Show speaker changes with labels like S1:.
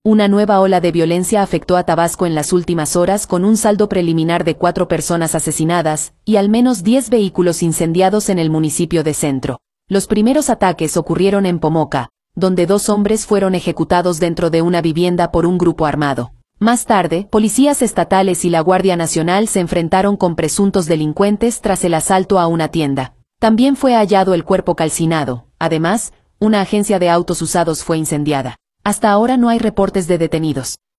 S1: Una nueva ola de violencia afectó a Tabasco en las últimas horas con un saldo preliminar de 4 personas asesinadas y al menos 10 vehículos incendiados en el municipio de Centro. Los primeros ataques ocurrieron en Pomoca, donde 2 hombres fueron ejecutados dentro de una vivienda por un grupo armado. Más tarde, policías estatales y la Guardia Nacional se enfrentaron con presuntos delincuentes tras el asalto a una tienda. También fue hallado el cuerpo calcinado. Además, una agencia de autos usados fue incendiada. Hasta ahora no hay reportes de detenidos.